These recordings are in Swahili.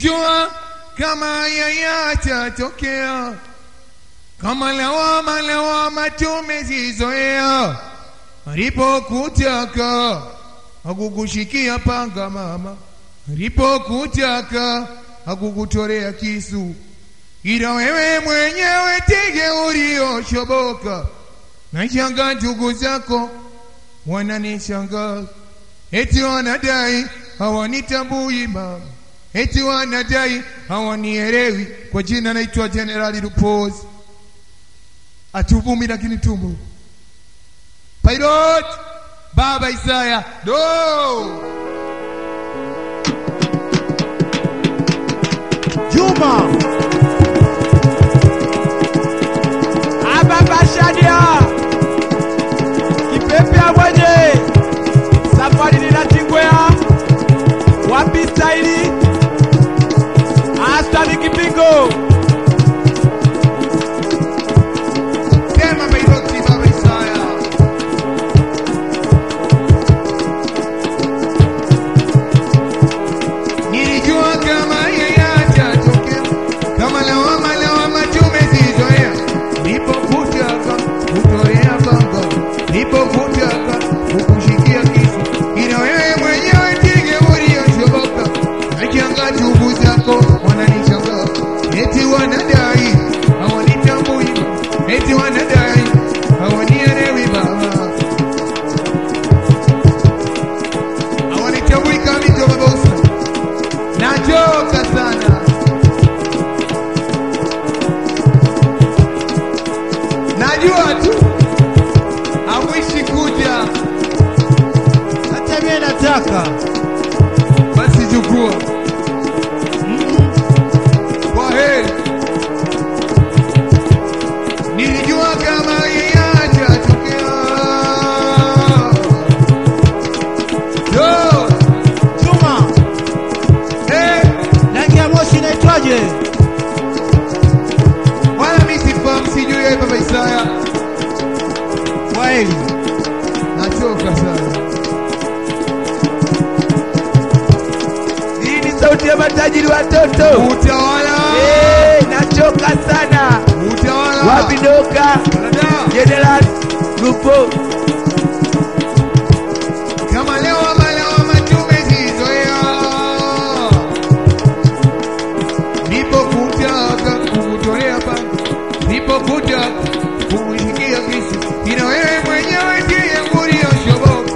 Jua kama yatatokea, kama lawama tumezizoea, alipokutaka hakukushikia panga mama, alipokutaka hakukutorea kisu, ila wewe mwenyewe tege ulioshoboka. Nashangaa ndugu zako wananishangaa, eti wanadai hawanitambui mama, eti wanadai hawanielewi. Kwa jina naitwa General Lupozi, atuvumi lakini tumu Pilot Baba Isaya do Juma Ababa Shadia Kipepea mwenye safari ninatingwea wapi staili Astani Kipingo Tema Pilot Baba Isaya. Nilijua kama yatatokea, kama lawama tumezizoea, nilipokutaka kutorea panga, nilipokutaka kukushikia kisu, ila wewe mwenyewe tege ulioshoboka. Nashangaa ndugu zako wananishangaa, eti wanadai hawanitambui, eti wanadai hawanielewi baba, hawanitambui kama mito babosa. Nachoka sana, najua tu hawishi kuja, hata mimi nataka basi chukua kwa heri. Nilijua kama yatatokea. Yo, Juma. Rangi ya moshi inaitwaje? wala mimi sifahamu, sijui yeye Baba Isaya. Kweli. Nachoka sana. Hii ni sauti ya matajiri watoto Utawala. nachoka sana Utawala. wapi doka Dada. General Lupo Kama lawama tumezizoea, nilipokutaka kukutolea panga, nilipokutaka kukushikia kisu, ila wewe mwenyewe ndiye ulioshoboka.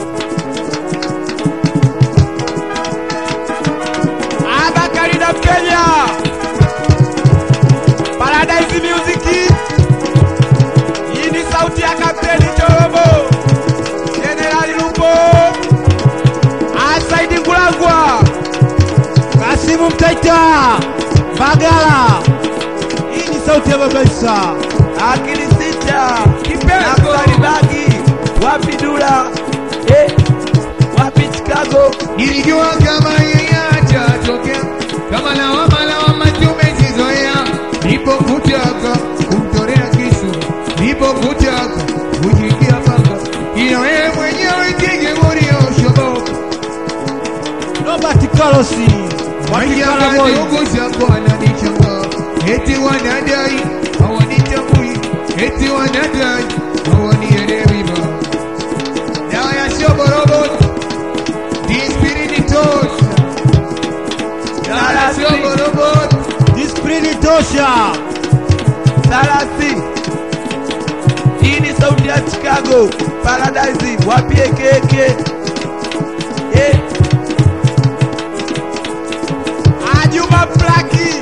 Abakari na Kenya Paradise Music. Hii ni sauti ya Kapteni Chorobo General Lupo Asaidi Ngulangwa Kasimu Mtaita Bagala. Hii ni sauti ya Baba Isa. akili sita Kipengo. Bagi wapi Dula wapi Chicago. Nilijua kama yatatokea, kama lawama tumezizoea, nilipokutaka kumtolea kisu, nilipokutaka kujikia panga, ila wewe mwenyewe ndiye ulioshoboka. Robert Carlos. Wakianga ndugu zako wananichanga, eti wanadai hawanitambui, eti wanadai hawanielewi baba. Dawa ya shoborobo dispirini tosha, dawa ya shoborobo Discipline tosha. Salasi. Hii ni sauti ya Chicago Paradise wapi keke Ajuma Plaki.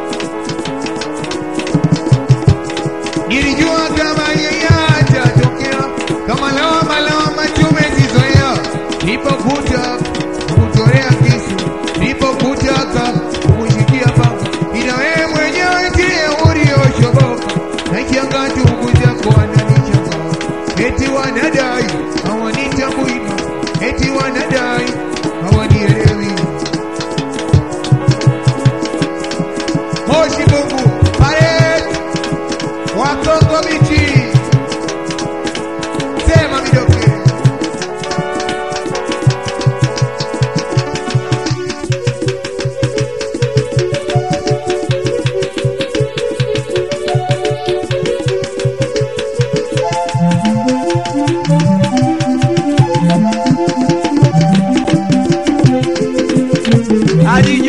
Nilijua kama yatatokea, kama lawama tumezizoea, nilipokutaka kukutolea kisu, nilipokutaka kukushikia panga, ila wewe mwenyewe ndiye ulioshoboka. Nashangaa ndugu zako wananishangaa, eti wanadai hawanitambui, eti wanadai hawanielewi.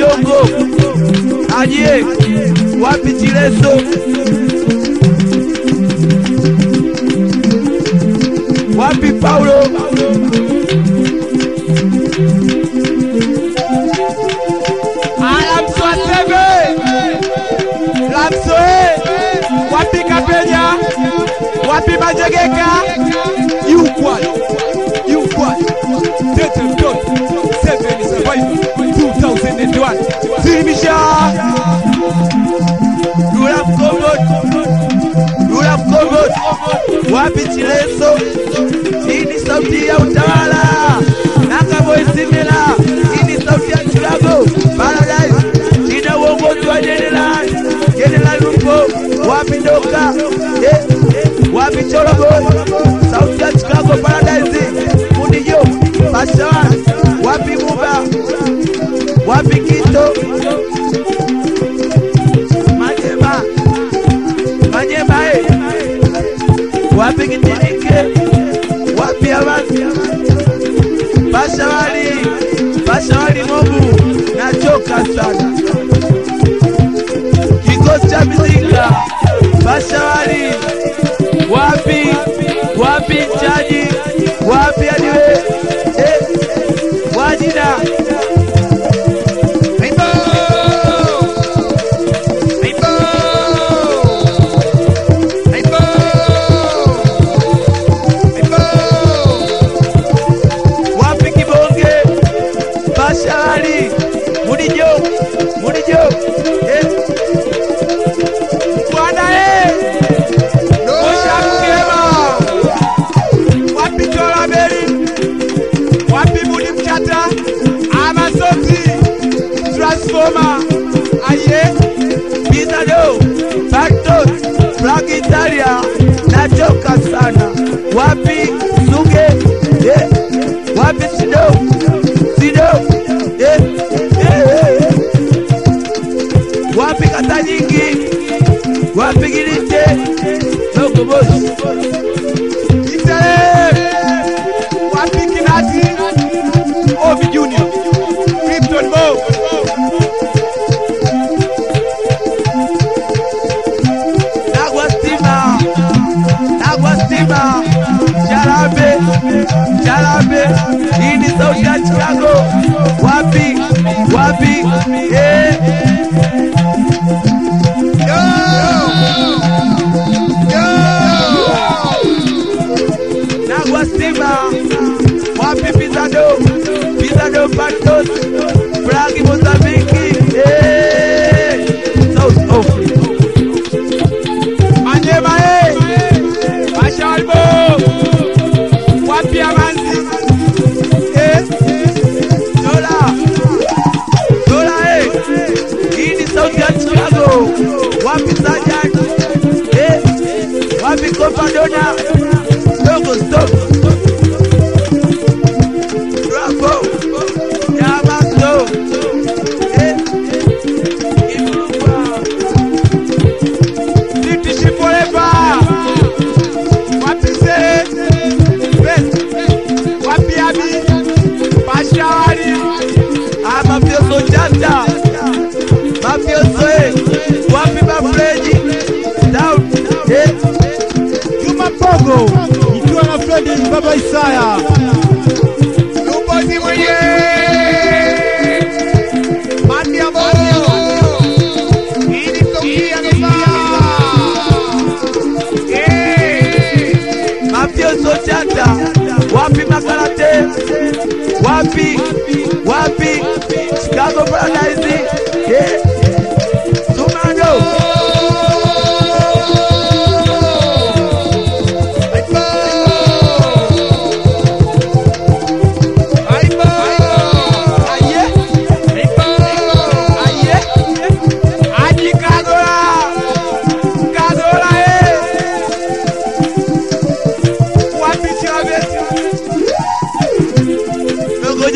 Jongo, aje wapi Chileso, wapi Paulo, Alamswatebe, Lamsoe, wapi Kapenya, wapi Majegeka, Yukwal, Tete Mtot, 7 Survivor, 2001, Zimisha, Duram Komot, wapi Chileso, hii ni sauti ya utawala, Nakaboi Simila, hii ni sauti ya Chicago, Paradise, ina uongozi wa General Lupo, wapi Doka, wapi Chorogo, sauti ya Chicago, Paradise, Munijo, Bashawan, wapi Muba, wapi Kito, Manyema, wapi Kitinike, wapi Avasi, Bashawali Mobu, nachoka sana. Kikosi cha Mizinga, Bashawali, wapi Chaji, wapi Adiwe, Wajida, Munijo, Bwana Osha Mkema, wapi Tola Beri, wapi Mudi Mchata, Amazoti, Transformer, aye, Bizado, Bartos, Flag Italia, nachoka sana. Wapi Suge, wapi Sido, wapi Kata Nyingi, wapi Gilite, Dogo Boss, Itele, wapi Kinati, Ovi Junior, Krypton Mo, Nagwa Stima, Jarabe, hii ni sauti ya Chicago, wapi, Nagwa Stima, wapi Bizado Bartos, Fragi Mozambiki, South Africa, Manyema, Mashalbo, wapi Amanzi, Dola, hii ni sauti ya Chicago, wapi Sajak, wapi Kompadona, Dogo Stop, Bravo, Yamasto, Iburupa, British Forever, wapi Sere, wapi Abi, Bashawari, Mafioso Chanta, Mafioso, wapi Mafreji, Down, Juma Pogo ikiwa na Fredi Baba Isaya. Lubozi mwenye, Mandi Amoro, hii sauti ya Mafioso Chanta, wapi Makarate, wapi Chicago Paradise, Sumano, Aji Kagola, wapi Chavez, Dogo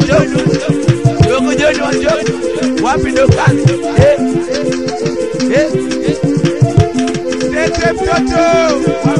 Joni Wanjoku, wapi Dokani, Tete Mtoto,